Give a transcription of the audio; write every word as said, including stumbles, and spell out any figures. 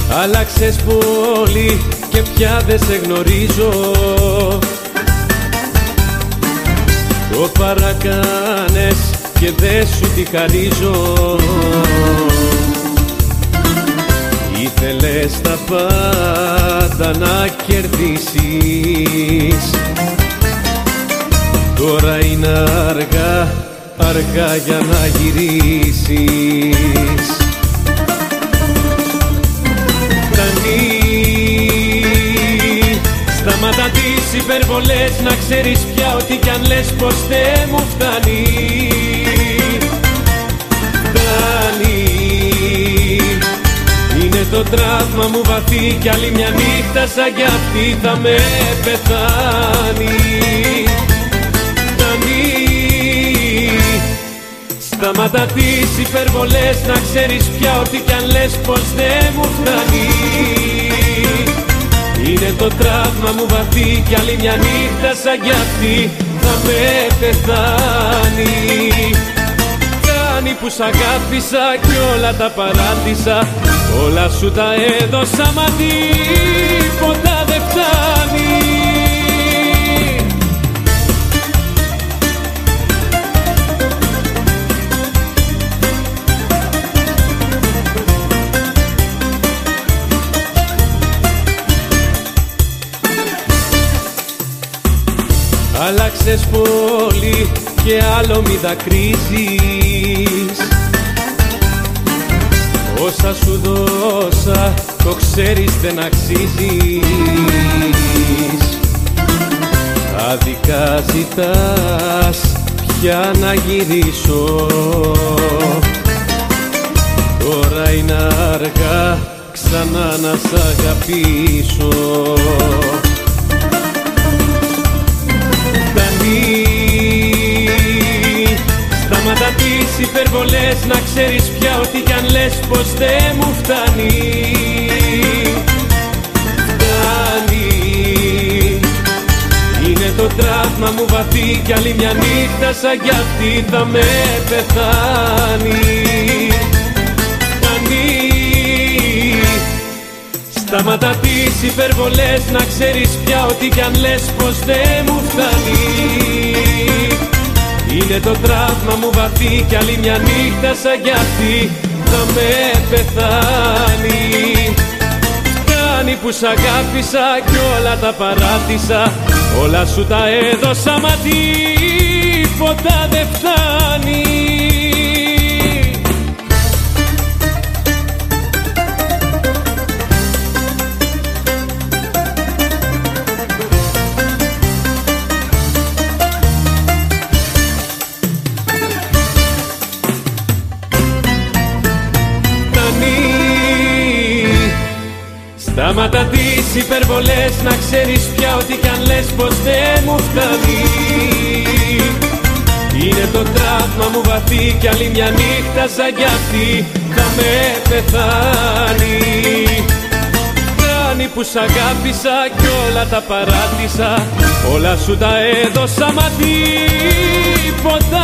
Άλλαξες πολύ και πια δεν σε γνωρίζω. Το παρακάνες και δεν σου τη χαρίζω. Ήθελες τα πάντα να κερδίσεις. Τώρα είναι αργά, αργά για να γυρίσεις. Σταμάτα τις υπερβολές, να ξέρεις πια ότι κι αν λες πως δεν μου φτάνει. Φτάνει. Είναι το τραύμα μου βαθύ κι άλλη μια νύχτα σαν κι αυτή θα με πεθάνει. Φτάνει. Σταμάτα τις υπερβολές, να ξέρεις πια ότι κι αν λες πως δεν μου φτάνει. Είναι το τραύμα μου βαθύ κι άλλη μια νύχτα σαν κι αυτή θα με πεθάνει. Κάνει που σ' αγάπησα κι όλα τα παράτησα, όλα σου τα έδωσα μα τίποτα δεν φτάνει. Άλλαξες πολύ και άλλο μη δακρύζεις. Όσα σου δώσα το ξέρεις δεν αξίζεις. Άδικα ζητάς πια να γυρίσω. Τώρα είναι αργά ξανά να σ' αγαπήσω. Σταμάτα τις υπερβολές, να ξέρεις πια ότι κι αν λες πως δεν μου φτάνει. Φτάνει. Είναι το τραύμα μου βαθύ κι άλλη μια νύχτα σαν κι αυτή θα με πεθάνει. Φτάνει. Σταμάτα τις υπερβολές, να ξέρεις πια ότι κι αν λες πως δεν μου φτάνει. Είναι το τραύμα μου βαθύ κι άλλη μια νύχτα σαν κι αυτή θα με πεθάνει. Κάνει που σ' αγάπησα κι όλα τα παράτησα, όλα σου τα έδωσα μα τίποτα δεν φτάνει. Σταμάτα τις υπερβολές, να ξέρεις πια ότι κι αν λες πως δεν μου φτάνει. Είναι το τραύμα μου βαθύ κι άλλη μια νύχτα σαν κι αυτή θα με πεθάνει. Κάνει που σ' αγάπησα κι όλα τα παράτησα, όλα σου τα έδωσα μα τίποτα